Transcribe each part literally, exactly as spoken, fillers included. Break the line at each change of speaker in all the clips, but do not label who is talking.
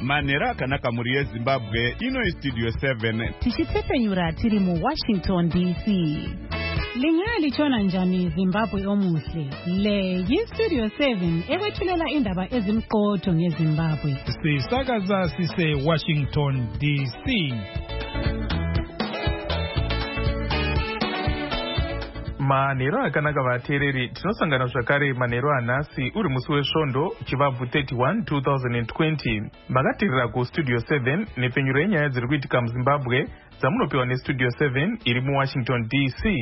manera akanaka muri yeZimbabwe. Ino iStudio seven.
Tichitsepenyura tiri mu Washington D C. Lingali chona njani Zimbabwe omuhle. Le yiStudio seven ewethulela indaba ezimqotho ngeZimbabwe.
Sisakaza sise Washington D C. Manero akanaka vateereri, tinosangana zvakare manero anhasi uri musi wesvondo chivabvu thirty-one two thousand twenty. Makateerera kuStudio seven nepfenyuro yenyaya dziri kuitika muZimbabwe dzamunopiwa neStudio seven iri muWashington D C.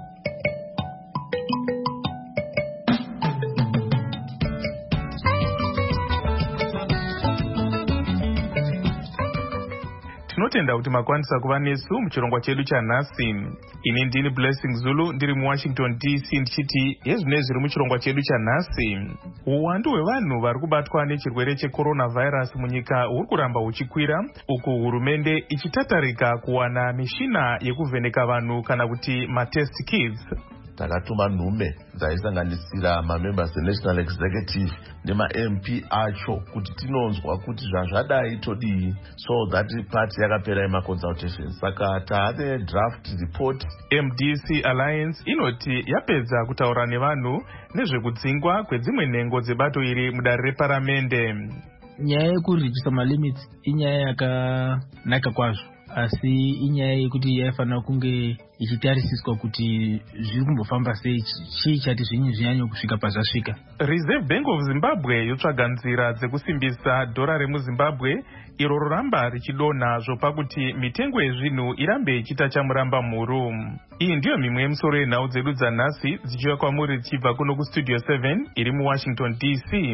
Tinotenda kuti makwanisa kuva nesu muchirongwa chedu chanhasi. Ini ndini Blessing Zulu ndiri muWashington D C ndichiti yezvinezvi zviri muchirongwa chedu chanhasi. Uwandu hwevanhu vari kubatwa nechirwere checoronavirus munyika huri kuramba huchikwira, uku hurumende ichitatarika kuwana mishina yekuvheneka vanhu kana kuti matest kits.
Takatuma nhume dzaisanganisira mamembers eNational Executive nema-M P acho kuti tinonzwa kuti zvazvadai todii, so that party yakapera yemaconsultation. Saka taane draft report.
M D C Alliance inoti yapedza kutaura nevanhu nezvekudzingwa kwedzimwe nhengo dzebato iri mudare reparamende.
Nyaya yekuregister malimits inyaya yakanaka kwazvo, asi inyaya yekuti yaifanira kunge ichitarisiswa kuti zviri kumbofamba sei, chii chati zvinyi zvinyanya kusvika pazvasvika.
Reserve Bank of Zimbabwe yotsvaga nzira dzekusimbisa dhora remuZimbabwe iro roramba richidonha zvopa kuti mitengo yezvinhu irambe ichita chamuramba mhuru. Iyi ndiyo mimwe yemusoro yenhau dzedu dzanhasi dzichiuya kwamuri dzichibva kuno kuStudio seven iri muWashington D C.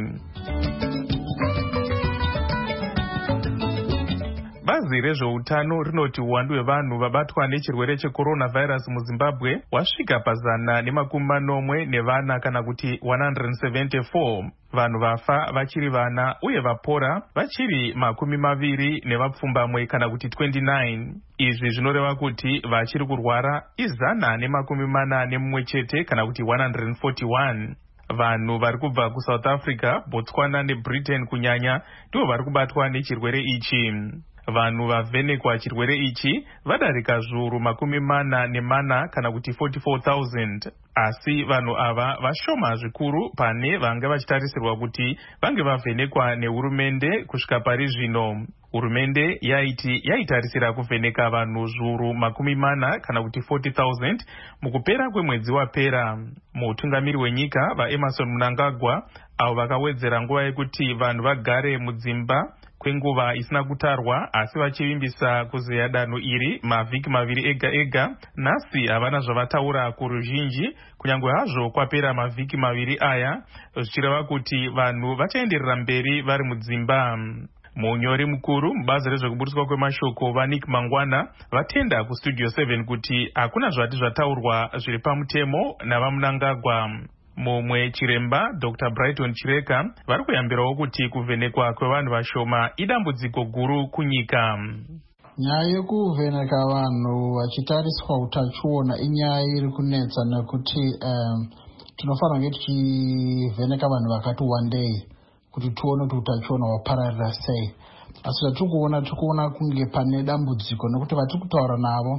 Bazi rezveutano rinoti uwandu hwevanhu vabatwa nechirwere checoronavirus muZimbabwe wasvika pazana nemakumi manomwe nevana kana kuti one hundred seventy-four. Vanhu vafa vachiri vana uye vapora vachiri makumi maviri nevapfumbamwe kana kuti twenty-nine. Izvi zvinoreva kuti vachiri kurwara izana nemakumi mana nemumwe chete kana kuti one hundred forty-one. Vanhu vari kubva kuSouth Africa, Botswana neBritain kunyanya ndivo vari kubatwa nechirwere ichi. Vanhu vavhenekwa chirwere ichi vadarika zviuru makumi mana nemana kana kuti forty-four thousand. Asi vanhu ava vashoma zvikuru pane vanga vachitarisirwa kuti vange vavhenekwa nehurumende kusvika pari zvino. Hurumende yaiti yaitarisira kuvheneka vanhu zviuru makumi mana kana kuti forty thousand mukupera kwemwedzi wapera. Mutungamiri wenyika vaEmerson Mnangagwa avo vakawedzera nguva yekuti vanhu vagare mudzimba kwenguva isina kutarwa asi vachivimbisa kuzeya danho iri mavhiki maviri ega ega. Nhasi havana zvavataura kuruzhinji kunyange hazvo kwapera mavhiki maviri aya, zvichireva kuti vanhu vachaenderera mberi vari mudzimba. Munyori mukuru mubazi rezvekuburiswa kwemashoko vaNick Mangwana vatenda kuStudio seven kuti hakuna zvati zvataurwa zviri pamutemo navaMnangagwa. Mumwe chiremba Doctor Brighton Chireka vari kuyambirawo kuti kuvhenekwa kwevanhu vashoma idambudziko guru kunyika.
Nyaya yekuvheneka vanhu vachitariswa utachiona inyaya iri kunetsa nekuti um, tinofanira kunge tichivheneka vanhu vakati wandei kuti tione kuti utachiona wapararira sei. Asi zvatiri kuona tiri kuona kunge pane dambudziko nekuti vatiri kutaura navo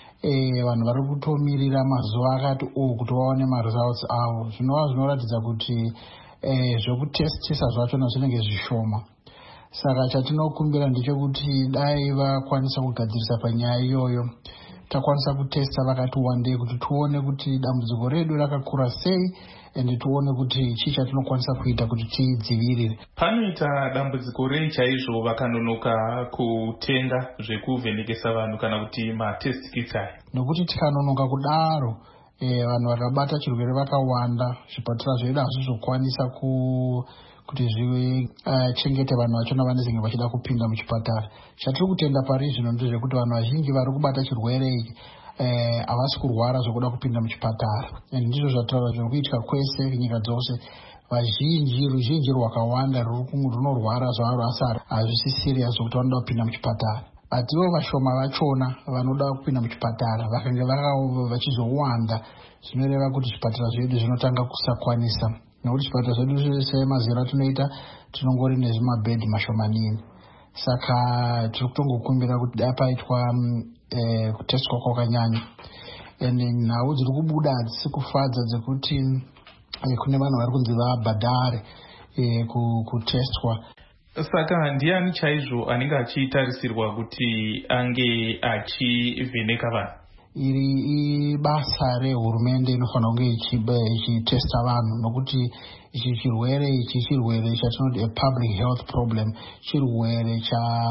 Eh, vanhu vari kutomirira mazuva akati o kuti vaone maresults avo. Zvinova zvinoratidza kuti eh, zvekutestisa zvachona zvinenge zvishoma. Saka chatinokumbira ndechekuti dai vakwanisa kugadzirisa panyaya iyoyo, takwanisa kutesta vakati wandei kuti tuone kuti dambudziko redu rakakura sei ende tuone kuti chii chatinokwanisa kuita kuti tidzivirire.
Panoita dambudziko rei chaizvo vakanonoka kutenga zvekuvhenekesa vanhu kana kuti matest kits aya?
Nokuti tikanonoka kudaro eh, vanhu vakabata chirwere vakawanda, zvipatara zvedu hazvizokwanisa ku kuti zvichengete uh, vanhu vachona vanenge vachida kupinda muchipatara. Chatiri kutenda pari zvino ndezvekuti vanhu vazhinji vari kubata chirwere ichi eh, havasi kurwara zvokuda kupinda muchipatara. Ndizvo zvataura zviri kuitika kwese nyika dzose. Vazhinji ruzhinji rwakawanda runorwara zvaro asi hazvisi serious zvokuti vanoda kupinda muchipatara. Ativo vashoma vachona vanoda kupinda muchipatara vakanga vachizowanda, zvinoreva kuti zvipatara zvedu zvinotanga kusakwanisa. Nokuti zvipatara zvedu zvese mazera tunoita tinongori nezvimabhedhi mashomanini. saka tiri kutongokumbira kuti dai paitwa eh, kutestwa kwakanyanya. And nhau dziri kubuda hadzisi kufadza dzekuti eh, kune vanhu vari kunzi vabhadhare eh, kutestwa.
Saka ndiani chaizvo anenge achitarisirwa kuti ange achivheneka vanhu?
Iri ibasa rehurumende inofanira kunge ichitesta vanhu, nokuti ichi chirwere ichi chirwere chatinoti a public health problem, chirwere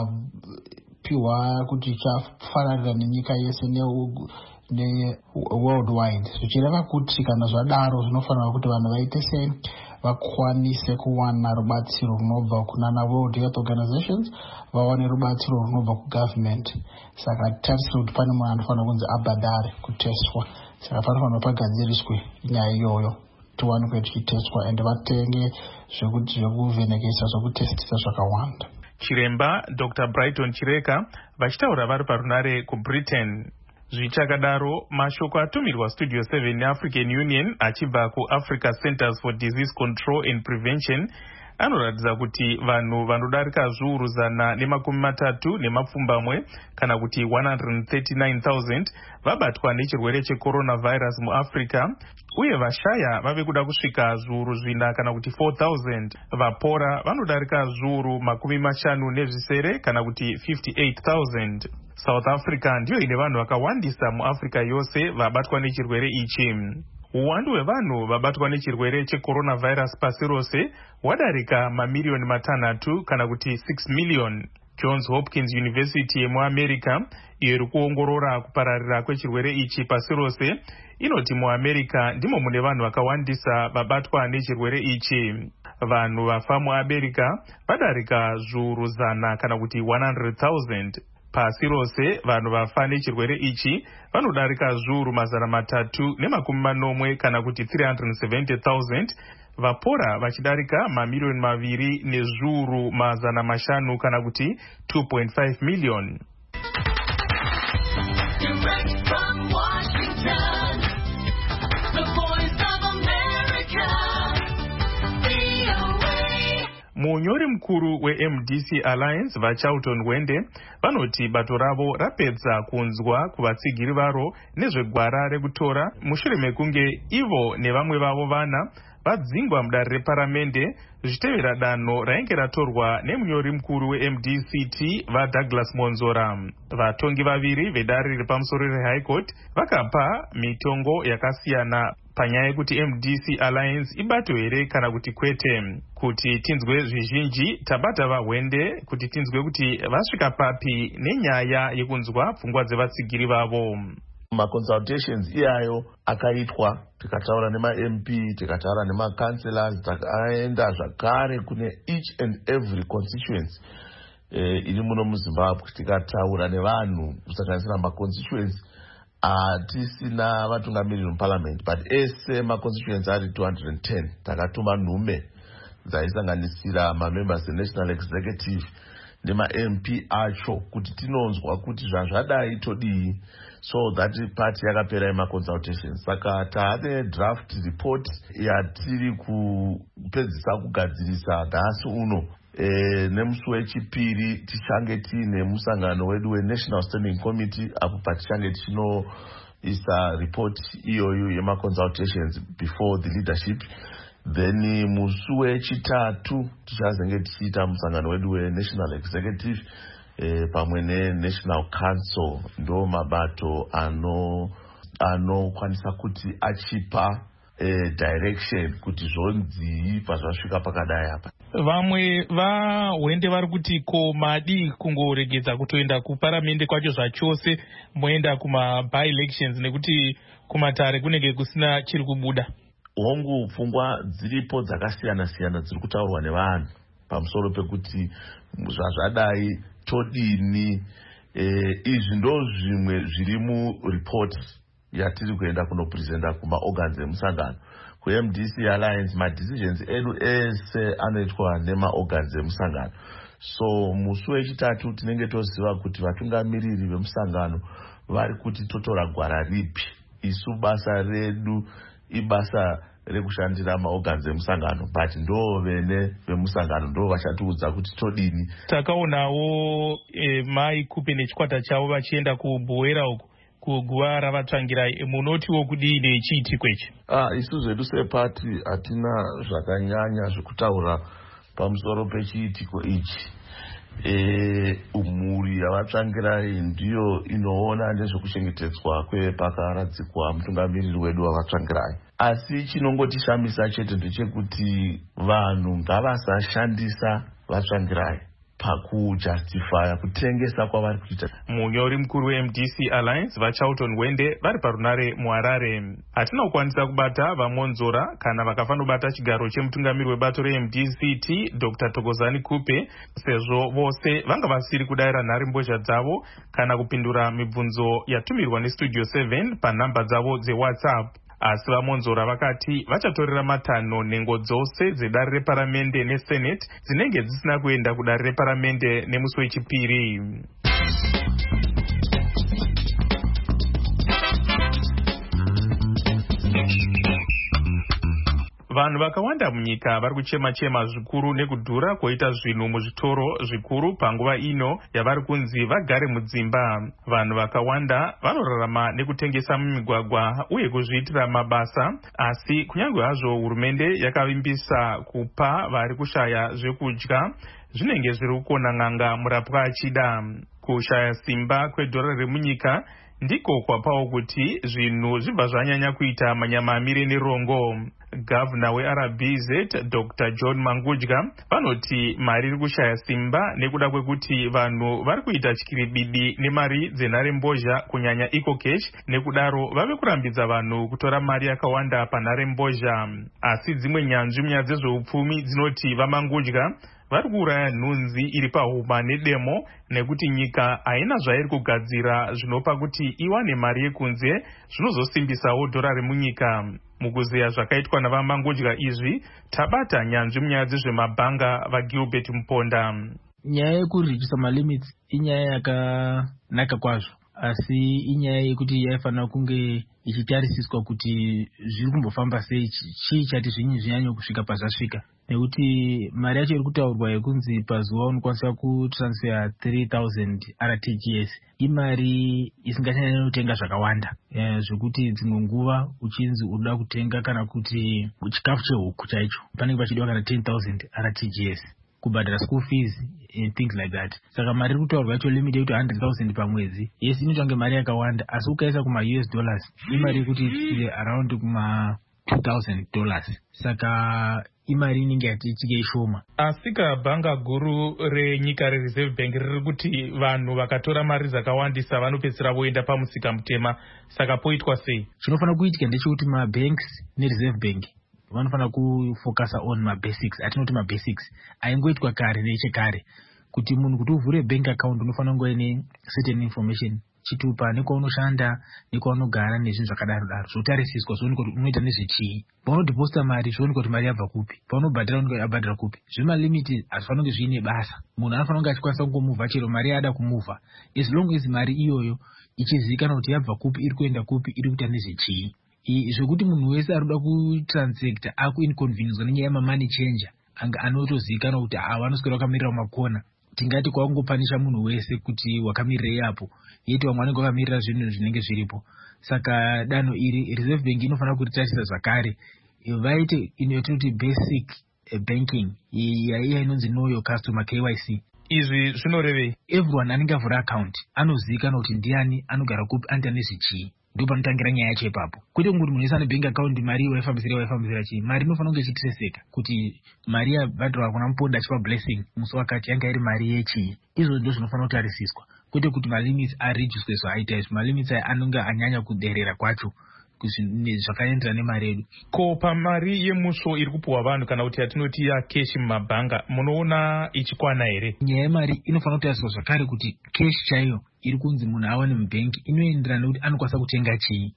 chapiwa kuti chafararira nenyika yese ne worldwide. Zvichireva kuti kana zvadaro zvinofanira kuti vanhu vaite sei vakwanise kuwana rubatsiro runobva kunana World Health Organizations, vawane rubatsiro runobva kugovernment. Saka tarisira kuti pane munhu anofanira kunzi abhadhare kutestwa. Saka panofanira pagadziriswe nyaya iyoyo tiwanikwe tichitestwa ende vatenge zvekuti zvekuvhenekesa zvekutestisa zvakawanda.
Chiremba Doctor Brighton Chireka vachitaura vari parunare kuBritain. Zvichakadaro, mashoko atumirwa Studio seven neAfrican Union achibva kuAfrica Centers for Disease Control and Prevention anoratidza kuti vanhu vanodarika zviuru zana nemakumi matatu nemapfumbamwe kana kuti one hundred thirty-nine thousand vabatwa nechirwere checoronavirus muAfrica, uye vashaya vave kuda kusvika zviuru zvina kana kuti four thousand. Vapora vanodarika zviuru makumi mashanu nezvisere kana kuti fifty-eight thousand. South Africa ndiyo ine vanhu vakawandisa muAfrica yose vabatwa nechirwere ichi. Uwandu hwevanhu vabatwa nechirwere checoronavirus pasi rose wadarika mamiliyoni matanhatu kana kuti six million. Johns Hopkins University yemuAmerica iyo iri kuongorora kupararira kwechirwere ichi pasi rose inoti muAmerica ndimo mune vanhu vakawandisa vabatwa nechirwere ichi. Vanhu vafa muAmerica vadarika zviuru zana kana kuti one hundred thousand. Pasi rose vanhu vafa nechirwere ichi vanodarika zviuru mazana matatu nemakumi manomwe kana kuti three hundred seventy thousand, vapora vachidarika mamiliyoni maviri nezviuru mazana mashanu kana kuti two point five million. Direct from Washington, the voice of America, V O A. Munyori mkuru weM D C Alliance vaCharlton Wende vanoti bato ravo rapedza kunzwa kuvatsigiri varo nezvegwara rekutora mushure mekunge ivo nevamwe vavo vana vadzingwa mudare reparamende zvichitevera danho rainge ratorwa nemunyori mukuru weM D C T vaDouglas Monzora. Vatongi vaviri vedare repamusoro reHigh Court vakapa mitongo yakasiyana panyaya yekuti M D C Alliance ibato here kana kuti kwete. Kuti tinzwe zvizhinji tabata vaWende kuti tinzwe kuti vasvika papi nenyaya yekunzwa pfungwa dzevatsigiri vavo.
Maconsultations iyayo akaitwa, tikataura nema-M P, tikataura nema-councillors, takaenda zvakare kune each and every constituency eh, iri muno muZimbabwe, tikataura nevanhu kusanganisira ma-constituency atisina uh, vatungamiriri muparliament, but ese ma-constituency ari two hundred ten. Takatuma nhume dzaisanganisira ma-members eNational Executive nema-M P acho kuti tinonzwa kuti zvazvadai todii, so that party yakapera yema-consultations. Saka taane draft report yatiri kupedzisa kugadzirisa nhasi uno. E, nemusi wechipiri tichange tiine musangano wedu weNational Standing Committee apo patichange tichinoisa report iyoyo yema-consultations before the leadership. Then musi wechitatu tichazenge tichiita musangano wedu weNational Executive eh, pamwe neNational Council. Ndo mabato ano anokwanisa kuti achipa eh, direction kuti zvonzi pazvasvika pakadai apa.
Vamwe vaWende vari kuti ko madi kungoregedza kutoenda kuparamende kwacho zvachose moenda kuma by elections nekuti kumatare kunenge kusina chiri kubuda.
Hongu pfungwa dziripo dzakasiyana siyana dziri kutaurwa nevanhu pamusoro pekuti zvazvadai todini. Eh, izvi ndo zvimwe zviri mureport yatiri kuenda kunopresenta kumaorgans emusangano. kuM D C Alliance madecisions edu ese anoitwa nemaorgans emusangano. So musi wechitatu tinenge toziva kuti vatungamiriri vemusangano vari kuti totora gwara ripi. Isu basa redu ibasa rekushandira maorgans emusangano, but ndo vene vemusangano ndo vachatiudza kuti todini.
Takaonawo e, mai Kupe nechikwata chavo vachienda kubhuwera uku kuguva ravatsvangirai, munotiwo kudini chiitiko ichi?
Ah, isu zvedu sepati hatina zvakanyanya zvekutaura pamusoro pechiitiko ichi. E, umhuri yavatsvangirai ndiyo inoona nezvekuchengetedzwa kwepakaradzikwa mutungamiriri wedu wavatsvangirai. Asi chinongotishamisa chete ndechekuti vanhu ngavasashandisa vatsvangirai pakujustifya kutengesa kwavari kuita.
Munyori mukuru we-M D C Alliance vaCharlton Wende vari parunare muHarare. Hatina kukwanisa kubata vamonzora kana vakafanobata chigaro chemutungamiri webato re-M D C T Doctor Thokozani Kupe, sezvo vose vanga vasiri kudayira nhare mbozha dzavo kana kupindura mibvunzo yatumirwa neStudio seven panhamba dzavo dzeWhatsApp. Asi vamonzora vakati vachatorera matanho nhengo dzose dzedare reparamende neSenate dzinenge dzisina kuenda kudare reparamende nemusi wechipiri. Vanhu vakawanda munyika vari kuchema-chema zvikuru nekudhura kwoita zvinhu muzvitoro zvikuru panguva ino yavari kunzi vagare mudzimba. Vanhu vakawanda vanorarama nekutengesa mumigwagwa uye kuzviitira mabasa, asi kunyange hazvo hurumende yakavimbisa kupa vari kushaya zvekudya, zvinenge zviri kukona n'anga murapwa achida. Kushaya simba kwedhora remunyika ndiko kwapawo kuti zvinhu zvibva zvanyanya kuita manyama amire nerongo. Gavana weR B Z Doctor John Mangudya vanoti mari iri kushaya simba nekuda kwekuti vanhu vari kuita chikiribidi nemari dzenhare mbozha kunyanya EcoCash, nekudaro vave kurambidza vanhu kutora mari yakawanda panhare mbozha. Asi dzimwe nyanzvi munyaya dzezveupfumi dzinoti vaMangudya vari kuuraya nhunzi iri pahuma nedemo nekuti nyika haina zvairi kugadzira zvinopa kuti iwane mari yekunze zvinozosimbisawo dhora remunyika. Mukuzeya zvakaitwa navaMangudya izvi, tabata nyanzvi munyaya dzezvemabhanga vaGilbert Muponda.
Nyaya yekurijisa malimits inyaya yakanaka kwazvo, asi inyaya yekuti yaifanira kunge ichitarisiswa kuti zviri kumbofamba sei, chii chati zvinyi zvinyanye kusvika pazvasvika. Nekuti mari yacho iri kutaurwa yekunzi pazuva unokwanisa kutransfer three thousand R T G S, imari isingachanyanya kutenga zvakawanda, zvekuti dzimwe nguva uchinzi unoda kutenga kana kuti chikafu chehuku chaicho panenge pachidiwa kana ten thousand R T G S kubhadhara school fees and things like that. Saka mari iri kutaurwa yacho limit yekuti one hundred thousand pamwedzi, yes inoita kunge mari yakawanda, asi ukaisa kuma U S dollars imari yekuti around kuma two thousand dollars. Saka imari inenge yatichike ishoma.
Asika bhanga guru renyika reReserve Bank riri kuti vanhu vakatora mari dzakawandisa vanopedzisira voenda pamusika mutema. Saka poitwa sei?
Chinofanira kuitika ndechekuti mabanks neReserve Bank vanofanira kufocusa on mabasics. Atinoti mabasics aingoitwa kare nechekare, kuti munhu kuti uvhure bank account unofanira kunge ine certain information, chitupa nekwaunoshanda nekwaunogara nezvinhu zvakadaro daro, zvotarisiswa zvoonekwa kuti unoita nezvechii. Paunodhiposita mari zvoonekwa kuti mari yabva kupi, paunobhadhira unoonekwa yabhadhira kupi. Zvimalimiti hazvifanira kunge zviine basa, munhu anofanira kunge achikwanisa kungomuvha chero mari yaada kumuvha, as long as mari iyoyo ichizivikanwa kuti yabva kupi, iri kuenda kupi, iri kuita nezvechii. Zvekuti munhu wese ari kuda kutransacta akuinconvenience nenyaya yemamoney changer anga anotozivikanwa kuti ava vanoswera vakamirira mumakona, tingati kwaungopanisha munhu wese kuti wakamirira iyapo, yeti vamwe vanenge vakamirira zvinhu zvinenge zviripo. Saka danho iri Reserve Bank inofanira kuritarisa zvakare, vaite inoti basic banking yaiya inonzi know your customer K Y C.
Izvi zvinorevei?
Everyone anenge avhura account anozivikanwa kuti ndiani, anogara kupi, anoita nezvechii. Ndipo panotangira nyaya yacho ipapo. Kwete kuti munhu wese ane bank account mari waifambisira waifambisira chii. Mari inofanira kunge ichitreseka kuti mari yabhadharwa kuna Muponda achipa blessing musi wakati yanga iri mari yechii. Izvo ndizvo zvinofanira kutarisiswa, kwete kuti malimits arijiswe zvaita izvi. Malimits aya anonge anyanya kuderera kwacho zvakaendera nemari yedu.
Ko pamari yemusvo iri kupuwa vanhu kana kuti yatinoti ya cash mumabhanga, munoona ichikwana here?
Nyaya yemari inofanira kutariswa zvakare kuti cash chaiyo iri kunzi munhu awane mubhengi inoenderana nekuti anokwanisa kutenga chii.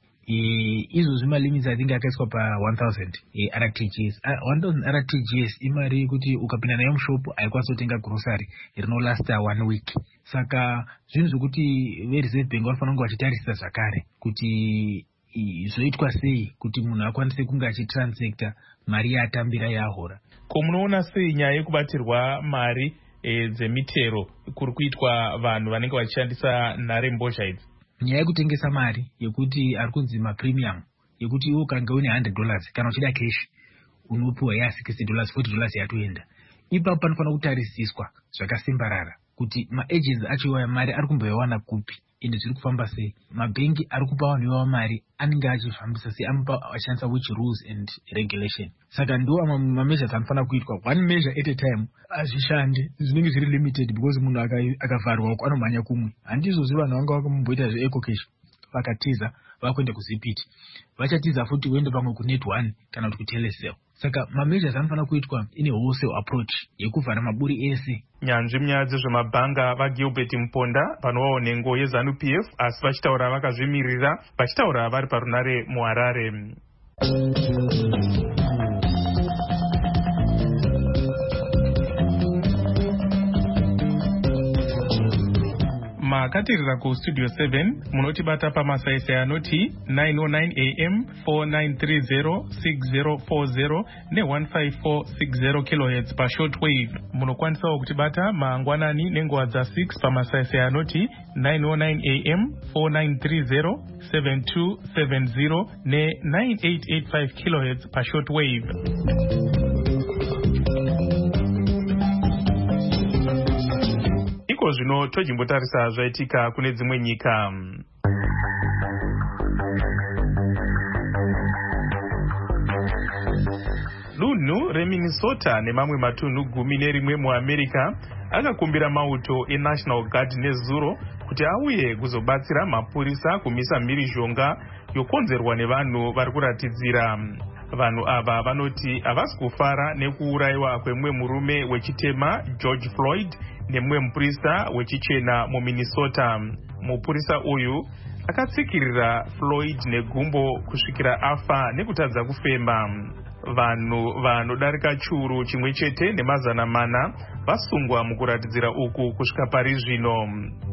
Izvo zvimalimits atinge akaiswa pa one thousand R T G S. one thousand R T G S imari yekuti ukapinda nayo mushopu haikwanisa kutenga grocery rinolasta one week. Saka zvinhu zvokuti veReserve Bank vanofanira kunge vachitarisisa zvakare kuti zvoitwa sei kuti munhu akwanise kunge achitransecta mari yaatambira yaahora.
Ko munoona sei nyaya yekubatirwa mari e, dzemitero kuri kuitwa vanhu vanenge vachishandisa nhare mbozha idzi?
Nyaya yekutengesa mari yekuti ari kunzi mapremium yekuti iwo kange une one hundred dollars kana uchida cash unopiwa ya sixty dollars forty dollars yatoenda. Ipapo panofanira kutarisiswa zvakasimbarara kuti maagents acho iwaya mari ari kumboiwana kupi ende zviri kufamba sei. Mabhengi ari kupa vanhu iwaya mari anenge achifambisa sei, amupa ashandisa which rules and regulation. Saka ndo mameasures anofanira kuitwa one measure at a time. Azvishande zvinenge zviri limited because munhu akavharwa uko anomhanya kumwe. Handizvozvo vanhu vanga vakamboita zveeco cash vakatiza vakuenda kuzipiti vachatiza futi uende pamwe kunet one kana kuti kutelesel. Saka mameasures anofanira kuitwa ine wholesale approach yekuvhara maburi ese.
Nyanzvi munyaya dzezvemabhanga vaGilbert Muponda panovawo nhengo yeZANU P F asi vachitaura vakazvimirira vachitaura vari parunare muHarare. Makatirira kustudio seven munotibata pamasaisai anoti nine oh nine A M, four nine three zero, six zero four zero ne one five four six zero kilohertz pashortwave. Munokwanisawo kutibata mangwanani nenguva dza six pamasaisai anoti nine oh nine A M, four nine three zero, seven two seven zero ne nine eight eight five kilohertz pashortwave. Iko zvino tojimbotarisa zvaitika kune dzimwe nyika. Dunhu reMinnesota nemamwe matunhu gumi nerimwe muAmerica akakumbira mauto eNational Guard nezuro kuti auye kuzobatsira mapurisa kumisa mhirizhonga yokonzerwa nevanhu vari kuratidzira. Vanhu ava vanoti havasi kufara nekuurayiwa kwemumwe murume wechitema George Floyd nemumwe mupurisa wechichena muMinnesota. Mupurisa uyu akatsikirira Floyd negumbo kusvikira afa nekutadza kufema. Vanhu vanodarika churu chimwe chete nemazana mana vasungwa mukuratidzira uku kusvika pari zvino.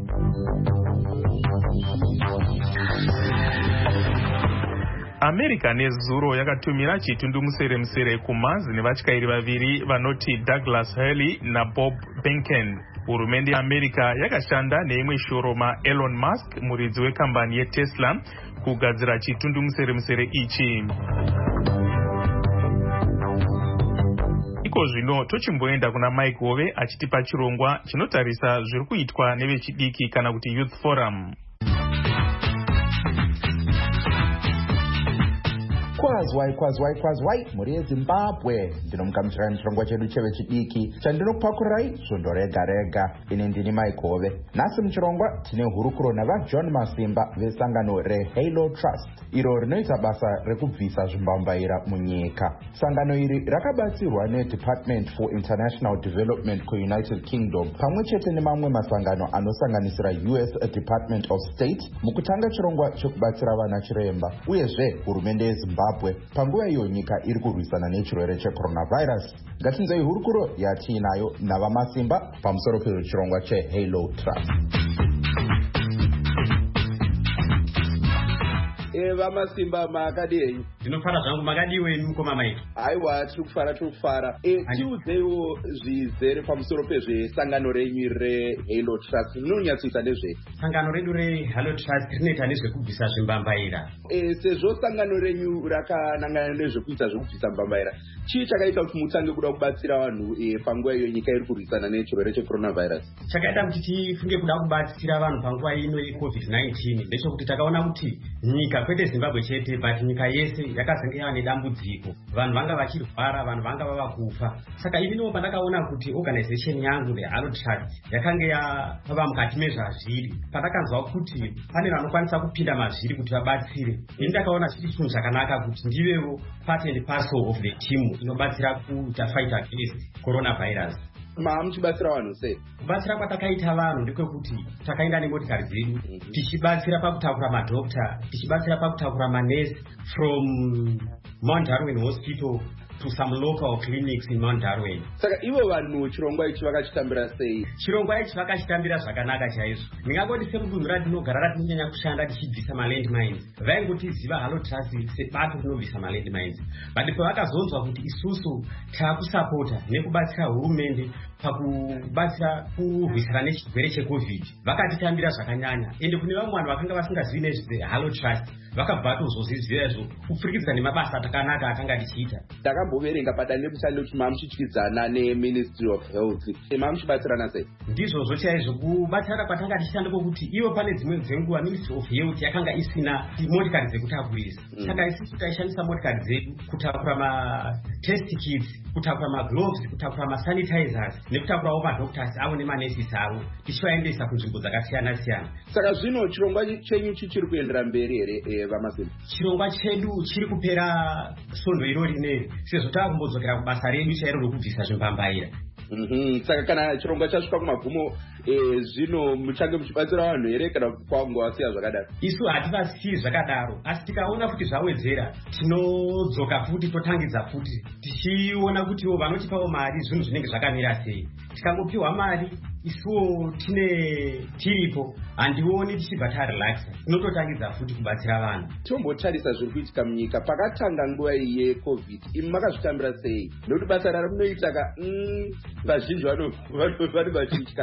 America nezuro yakatumira chitundumuseremusere kuMars nevatyairi vaviri vanoti Douglas Hurley naBob Behnken. Hurumende yeAmerica yakashanda neimwe shoroma Elon Musk, muridzi wekambani yeTesla, kugadzira chitundumuseremusere ichi. Iko zvino tochimboenda kuna Mike Hove achitipa chirongwa chinotarisa zviri kuitwa nevechidiki kana kuti Youth Forum.
Kwazwai kwazwai kwazwai muri yeZimbabwe, ndinomukamuchirai muchirongwa chedu chevechidiki chandinokupakurai svondo rega rega. Ini ndini Mike Hove. Nhasi muchirongwa tine hurukuro navaJohn Masimba vesangano reHalo Trust, iro rinoita basa rekubvisa zvimbambaira munyika. Sangano iri rakabatsirwa neDepartment for International Development kuUnited Kingdom pamwe chete nemamwe masangano anosanganisira U S Department of State mukutanga chirongwa chekubatsira vana chiremba. Uyezve hurumende yeZimbabwe panguva iyo nyika iri kurwisana nechirwere checoronavirus. Ngatinzei hurukuro yatiinayo navaMasimba pamusoro pechirongwa cheHalo Trust.
Eva Masimba makadii?
Ndinofara zvangu makadiwe mukoma Mike.
Aiwa tiri kufara tiri kufara. E tiudzewo zvizere pamusoro pezvesangano renyu reHalo Trust. Munonyatsoita nezve?
Sangano redu reHalo Trust rinoita nezvekubvisa zvimbambaira.
E sezvo sangano renyu rakanangana nezvekuita zvekubvisa mbambaira, chii chakaita kuti mutange kuda kubatsira vanhu e, panguva iyo nyika iri kurwisana nechirwere checoronavirus?
Chakaita kuti tifunge kuda kubatsira vanhu panguva ino yeCovid nineteen ndechekuti takaona kuti nyika kwete Zimbabwe chete but nyika yese yakazenge nedambudziko. Vanhu vanga vachirwara, vanhu vanga vava kufa. Saka ininiwo pandakaona kuti organization yangu reHalo Trust yakange yava mukati mezvazviri, pandakanzwa kuti pane vanokwanisa kupinda mazviri kuti vabatsire, ini ndakaona chiri chinhu chakanaka kuti ndivewo part and parcel of the team inobatsira kuita fight against coronavirus.
Ma muchibatsira vanhu sei?
Kubatsira kwatakaita vanhu ndekwekuti takaenda nemotikari dzedu mm -hmm. tichibatsira pakutakura madokta, tichibatsira pakutakura manesi from Mount Darwin Hospital to some local clinics in Mount Darwin.
Saka ivo vanhu chirongwa ichi vakachitambira sei?
Chirongwa ichi vakachitambira zvakanaka chaizvo. Ndingangoti sedunhu ratinogara ratinonyanya kushanda tichibvisa malandmines, vaingotiziva Halo Trust sebato rinobvisa malandmines. But pavakazonzwa kuti isusu taakusapota nekubatsira hurumende pakubatsira kurwisana nechirwere cheCovid, vakatitambira zvakanyanya. Ende kune vamwe vanhu vakanga vasingazivi nezve Halo Trust vakabva vatozozviziva izvo kupfurikidza nemabasa akanaka akanga tichiita.
Ndakamboverenga padandemutande kuti mamuchityidzana neMinistry of Health. Mamuchibatsirana sei?
Ndizvozvo chaizvo kubatsirana kwatanga tichishanda kwokuti ivo pane dzimwe dzenguva Ministry of Health yakanga isina motikari dzekutakurisa. Saka isusu taishandisa motikari dzedu kutakura matest kits, kutakura magloves, kutakura masanitizers nekutakurawo madoctors avo nemanesisi avo tichivaendesa kunzvimbo dzakasiyana siyana.
Saka zvino chirongwa chenyu chichiri kuendera mberi here vamasini?
Chirongwa chedu chiri kupera svondo irori rineri sezvo taakumbodzokera kubasa redu chairo rokubvisa zvimbambaira.
Mhm, saka kana chirongwa chasvika kumagumo zvino muchange muchibatsira vanhu here kana kwangowasiya zvakadaro?
Isu hativasiyi zvakadaro, asi tikaona kuti zvawedzera tinodzoka futi totangidza futi tichiona kutiwo vanotipawo mari zvinhu zvinenge zvakamira sei. Tikangopiwa mari isuwo tine tiripo handioni tichibva tarelaxa, tinototangidza futi kubatsira vanhu.
Tombotarisa zviri kuitika munyika pakatanga nguva iyi yeCovid, imi makazvitambira sei? Nokuti basa ramunoita ka vazhinji vane vachitya.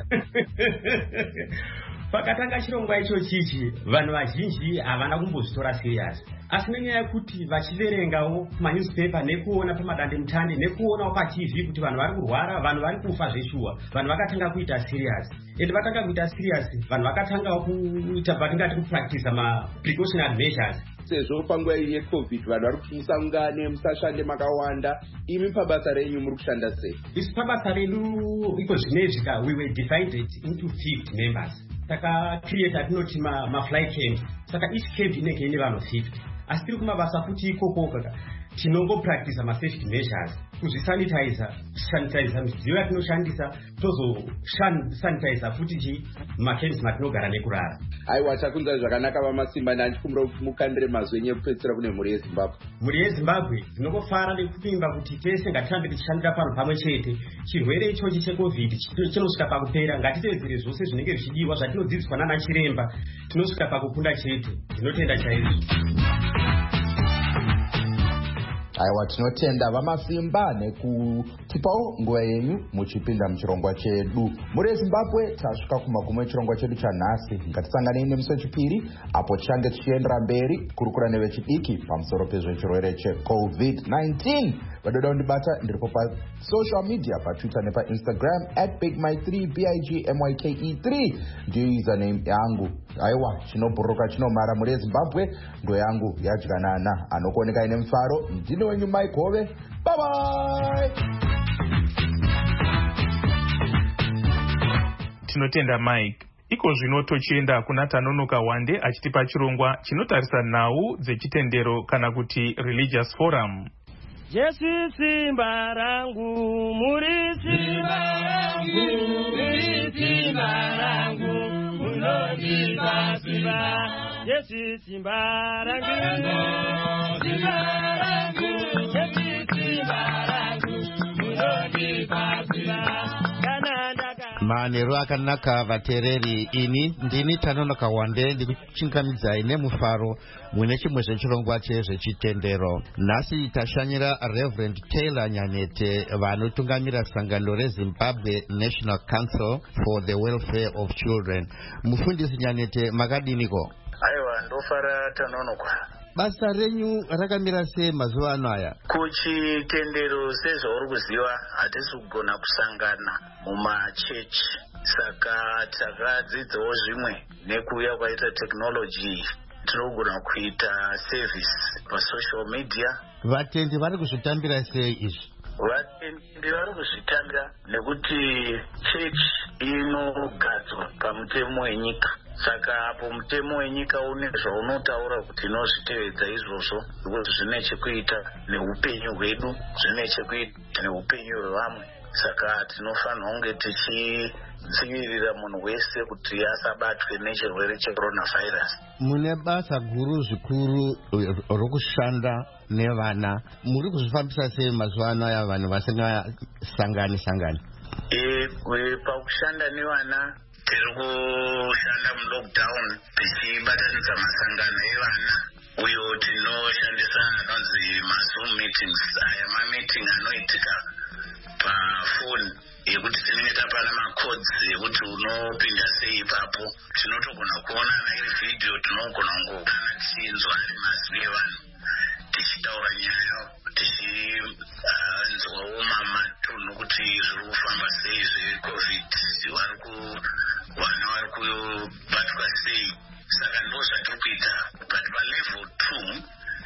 Pakatanga chirongwa icho chichi vanhu vazhinji havana kumbozvitora serious, asi nenyaya yekuti vachiverengawo kumanewspaper nekuona pamadandemutande nekuonawo paTV kuti vanhu vari kurwara, vanhu vari kufa zveshuwa, vanhu vakatanga kuita serious. Ende vatanga kuita serious, vanhu vakatangawo kuita patingati kupractice ma precautionary measures.
Sezvo panguva iyi yeCovid vanhu vari kuti musangane musashande makawanda, imi pabasa renyu muri kushanda sei?
Isu pabasa redu iko zvinezvika we were divided into fifty members. Saka create atinoti ma, ma fly camp. Saka each camp inenge ine vanhu fifty. Asi tiri kumabasa futi ikoko kaka tinongo practice ma safety measures, kuzvisanitizer, sanitizer midziyo yatinoshandisa, tozo sanitizer futi chi makemps matinogara nekurara.
Aiwa, takunzwa zvakanaka vamasimba, ndandikumbira kuti mukandire mazwi enyu ekupedzisira kune mhuri yeZimbabwe.
Mhuri yeZimbabwe tinongofara nekuvimba kuti tese ngatirambe tichishandira pano pamwe chete. Chirwere ichochi cheCovid chinosvika pakupera, ngatiteedzere zvose zvinenge zvichidiwa zvatinodzidziswa nana chiremba, tinosvika pakukunda chete. Tinotenda chaizvo.
Aiwa, tinotenda vamasimba nekutipawo nguva yenyu muchipinda muchirongwa chedu. Muri yeZimbabwe tasvika kumagumo echirongwa chedu chanhasi. Ngatisanganei nemusi wechipiri apo tichange tichiendera mberi kurukura nevechidiki pamusoro pezvechirwere cheCovid nineteen. Vadoda kundibata ndiripo pasocial media, paTwitter nepaInstagram at big my three b i g m y k e three ndiyo username yangu. Aiwa, chinobhuruka chinomara. Muri yeZimbabwe ndo yangu yadyanana, anokuoneka ine mufaro. Ndini wenyu Mike Hove. Bye bye.
Tinotenda Mike. Iko zvino tochienda kuna Tanonoka Wande achitipa chirongwa chinotarisa nhau dzechitendero kana kuti religious forum.
Jesu simba rangu, muri simba rangu, muri simba rangu, munodipa simba. Jesu simba rangu, simba rangu, Jesu simba rangu, munodipa simba.
Manero akanaka vatereri, ini ndini Tanonoka Wande ndikuchingamidzai nemufaro mune chimwe zvechirongwa chezvechitendero. Nhasi tashanyira Reverend Taylor Nyanete vanotungamira sangano reZimbabwe National Council for the Welfare of Children. Mufundisi Nyanete, makadiniko?
Aiwa, ndofara Tanonokwa.
Basa renyu rakamira sei mazuva ano aya?
Kuchitendero sezvauri kuziva hatisi kugona kusangana mumachechi, saka takadzidzawo zvimwe nekuuya kwaita technology tinogona kuita service pasocial media.
Vatendi vari kuzvitambira sei izvi?
Vatendi vari kuzvitambira nekuti chechi inogadzwa pamutemo wenyika, saka apo mutemo wenyika une zvaunotaura kuti inozvitevedza izvozvo, zvine chekuita neupenyu hwedu, zvine chekuita neupenyu hwevamwe. saka tinofanira kunge tichidzivirira munhu wese kuti asabatwe nechirwere checoronavirus.
Mune basa guru zvikuru rokushanda nevana, muri kuzvifambisa sei mazuva anaya vanhu vasingasangani sangani?
E, pakushanda nevana tiri kushanda mulockdown tichibatanidza masangano evana, uyo tinoshandisa anonzi mazoom meetings, aya mameeting anoitika pafoni yekuti tinenge tapana macodes yekuti unopinda sei ipapo, tinotogona kuonana iri vhidhiyo, tinogona kungoonana tichinzwa ari mazwi evanhu tichitaura nyaya, tichinzwawo mamatunhu kuti zviri kufamba sei zvecovid, vana vari kubatwa sei. Saka ndo zvatiri kuita, but palevel two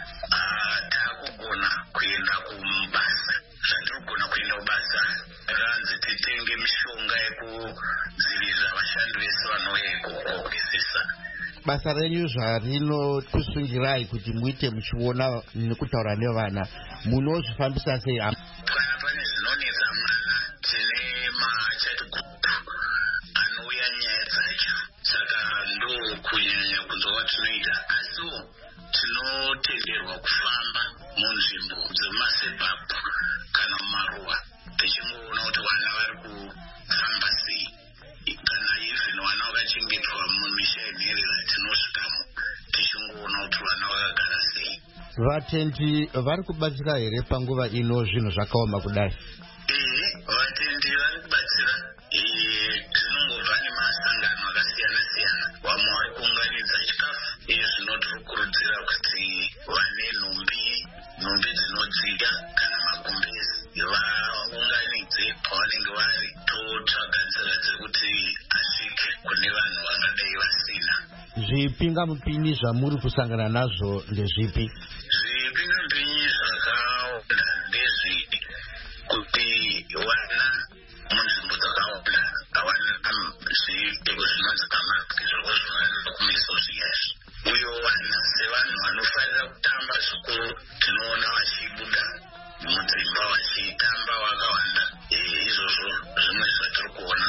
taakugona kuenda kumabasa, zvatiri kugona kuenda kubasa ranzi titenge mishonga yekudzivirira vashandi vese vanouya ikoko kugesesa.
Basa renyu zvarinokusungirai kuti muite muchiona nekutaura nevana, munozvifambisa sei?
Kana pane zvinonetsa mwana, tine machat group anouya nyaya dzacho, saka ndo kunyanya kunzwa kwatinoita. Asiwo tinotenderwa kufamba munzvimbo dzemumasebhabhu kana mumaruwa tichingoona kuti vana vari kufamba sei, kana even vana vakachengetwa mumisha inherera tinosvikamo tichingoona kuti vana vakagara sei.
Vatendi vari kubatsira here panguva ino zvinhu zvakaoma kudai?
Ee, vatendi vari kubatsira. Zvinongobva nemasangano akasiyana siyana, vamwe vari kuunganidza chikafu. Izvi zvinotikurudzira kuti vane nhumbi nhumbi dzinodzika kana magumbezi vaunganidze pavanenge vari, totsvaga nzira dzekuti asvike kune vanhu vangadai vasina.
Zvipingamupini zvamuri kusangana nazvo ndezvipi?
Zvipingamupini zvakawanda ndezviti kuti vana munzvimbo dzakawanda havana zvipfeko zvinonzi mamasiki, zviriko zvinofanira kumeso zviyazvi. Uye vana sevanhu vanofanira kutamba zvikuru, tinoona vachibuda mudzimba vachitamba vakawanda. Izvozvo zvimwe zvatiri kuona.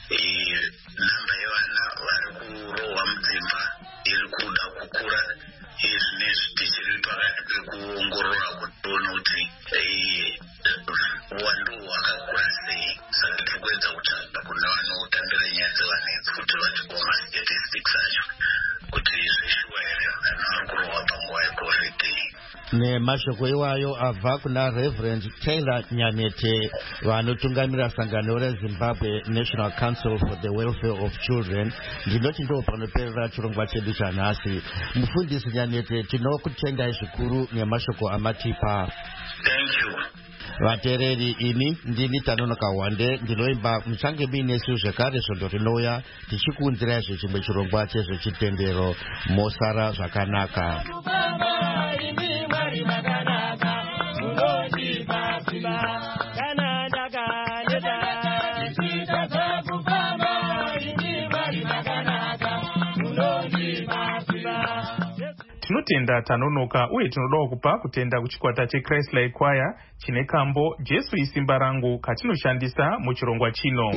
Namba yevana vari kurohwa mudzimba iri kuda kukura. Izvinezvi tichiri pakati pekuongorora kuti tione kuti uwandu hwakakura sei. Saka tiri kuedza kutsvaga kune vanotambira nyaya dzevana idzi kuti vatikowo mastatistics acho kuti zvishuwa here vana vari kurohwa panguva yecovid.
Nemashoko iwayo abva kuna Reverend Taylor Nyanete, vanotungamira sangano reZimbabwe National Council for the Welfare of Children. Ndinoti ndo panoperera chirongwa chedu chanhasi. Mufundisi Nyanete, tinokutendai zvikuru nemashoko amatipa.
Thank you.
Vatereri, ini ndini Tanonoka Wande, ndinoimba muchange minesu zvekare svondo rinouya tichikuunzirai zvechimwe chirongwa chezvechitendero. Mosara zvakanaka.
Tinotenda Tanonoka uye tinodawo kupa kutenda kuchikwata cheChrist Like Choir chine kambo Jesu isimba rangu katinoshandisa muchirongwa chino.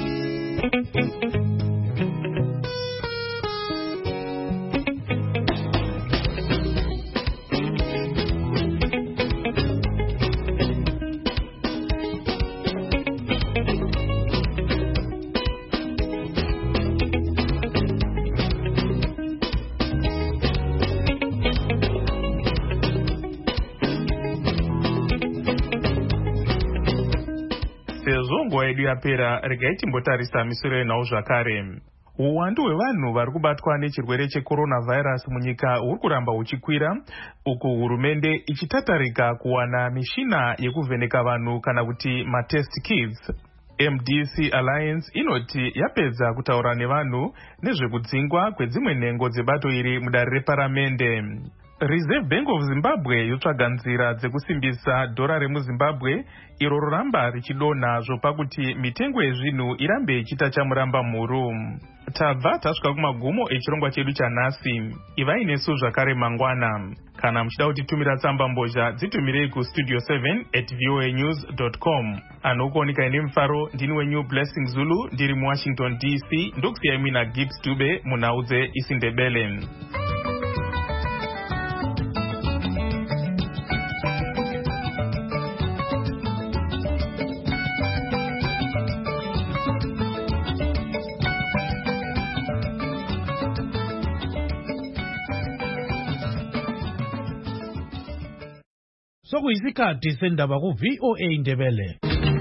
Sezvo nguva yedu yapera, regai timbotarisa misoro yenhau zvakare. Uwandu hwevanhu vari kubatwa nechirwere checoronavirus munyika huri kuramba huchikwira, uku hurumende ichitatarika kuwana mishina yekuvheneka vanhu kana kuti matest kits. M D C Alliance inoti yapedza kutaura nevanhu nezvekudzingwa kwedzimwe nhengo dzebato iri mudare reparamende. Reserve Bank of Zimbabwe yotsvaga nzira dzekusimbisa dhora remuzimbabwe iro roramba richidonha zvopa kuti mitengo yezvinhu irambe ichiita chamuramba mhuru. Tabva tasvika kumagumo echirongwa chedu chanhasi. Ivai nesu zvakare mangwana. Kana muchida kutitumira tsamba mbozha dzitumirei kustudio seven at voa news dot com. Anokuoneka ine mufaro ndini wenyu Blessing Zulu ndiri muWashington D C ndokusiyai mina Gibbs Dube munhau dzeIsindebele.
Sokuyisikhathi sendaba ku V O A Indebele.